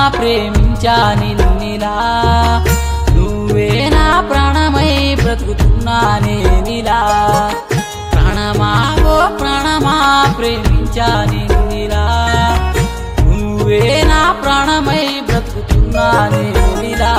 ప్రేమించా నిన్నిలా నువ్వే నా ప్రాణమై బ్రతుకుతున్నా నేనిలా ప్రాణమా ఓ ప్రాణమా ప్రేమించా నిన్నిలా నువ్వే నా ప్రాణమై బ్రతుకుతున్నా నేనిలా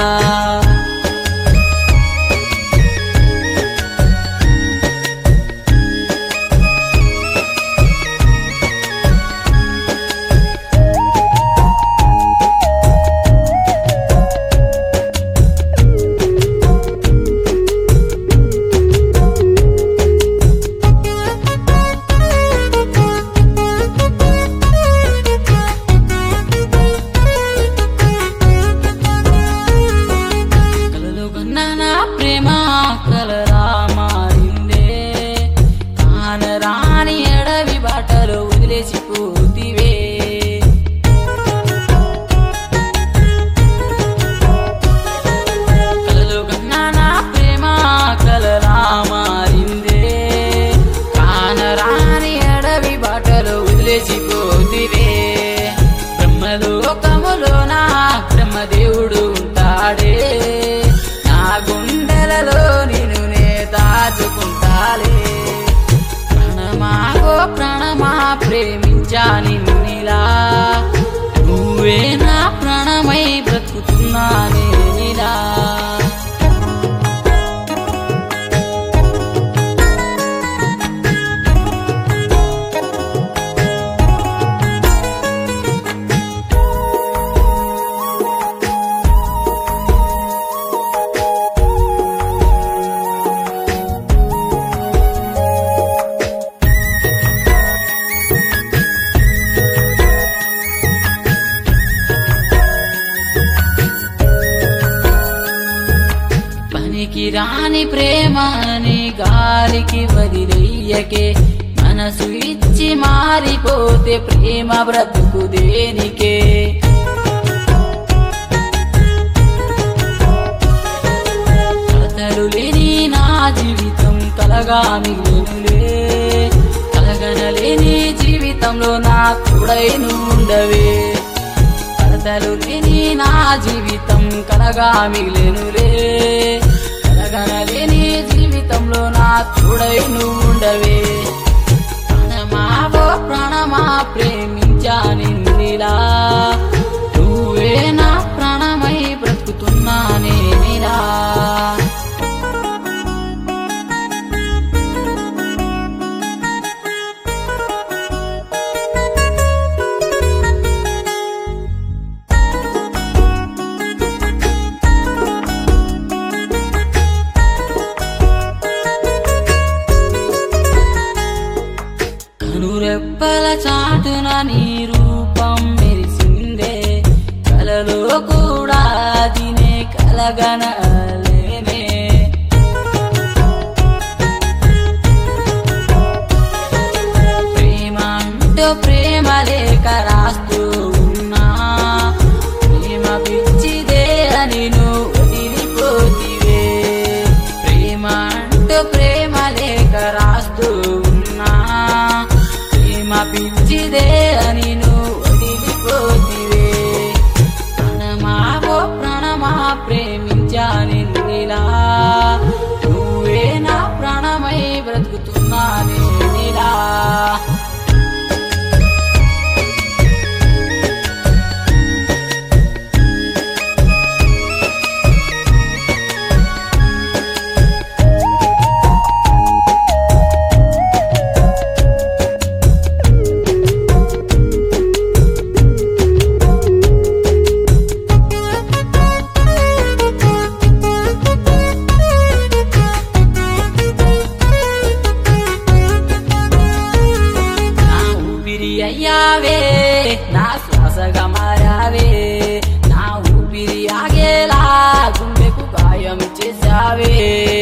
రాని ఎడవి బాటలో వదిలేసిపోతివే కలలో కన్నా నా ప్రేమ కలలా మారిందే కానరాని ఎడవి బాటలో వదిలేసిపోతివే బ్రహ్మలోకములో నా బ్రహ్మదేవుడు ఉంటాడే నా గుండెలలో నిన్ను నే దాచుకుంటాలే ప్రాణమా ప్రేమించా నిన్నిలా నువ్వే నా ప్రాణమై బ్రతుకుతున్నా నేనిలా రాని ప్రేమని గాలికి వదిలేయకే మనసు ఇచ్చి మారిపోతే ప్రేమ బ్రతుకు దేనికే కలతలు లేని నా జీవితం కలగా మిగిలినులే కలగనలేని జీవితంలో నా తోడై నుండవే కలతలు లేని నా జీవితం కలగా మిగిలినులే కలగనలేని జీవితంలో నా తోడై నుండవే ప్రాణమా ఓ ప్రాణమా ప్రేమించా నిన్నిలా నువ్వే నా ప్రాణమై బ్రతుకుతున్నా నేనిలా కనురెప్పల చాటున నీ రూపం మెరిసిందే కలలో కూడా దినే కలగనలేనే ప్రేమ అంటూ ప్రేమ లేఖ రాస్తూ ఉన్నా ప్రేమ పిచ్చిదే అని నువ్వు వదిలిపోతివే ప్రేమ అంటూ ప్రేమ లేఖ రాస్తూ పిచ్చిదే అని నువ్వు వదిలిపోతివే ప్రాణమా ఓ ప్రాణమా ప్రేమించా నిన్నిలా నువ్వే నా ప్రాణమై బ్రతుకుతున్నా నేనిలా అయ్యావే నా శ్వాసగా మారావే నా ఊపిరి ఆగేలా గుండెకు గాయం చేశావే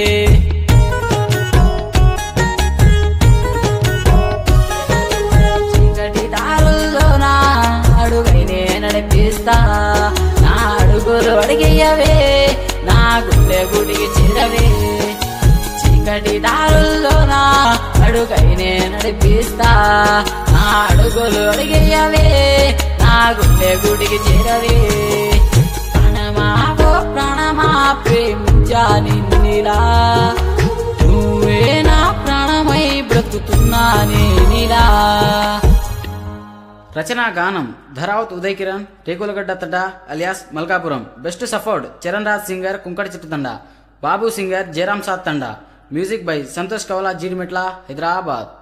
చీకటి దారుల్లో నా అడుగైనే నడిపిస్తా నా అడుగులు అడిగేయవే నా గుండె గుడికి చేరవే చీకటి దారుల్లో నా అడుగైనే నడిపిస్తా నా అడుగులు అడిగేయవే నా నా గుండె గుడికి చేరవే ప్రాణమా ఓ ప్రాణమా ప్రేమించా నిన్నిలా నువ్వే నా ప్రాణమై బ్రతుకుతున్నా నేనిలా. రచనా గానం Dharavath Uday Kiran Rekulagadda Thanda alias Malkapuram. Best support Charan Raj singer Kunkati Chittu Thanda, Babu singer Jayaram Sath Thanda. Music by Santosh Kavala Jeedimetla Hyderabad.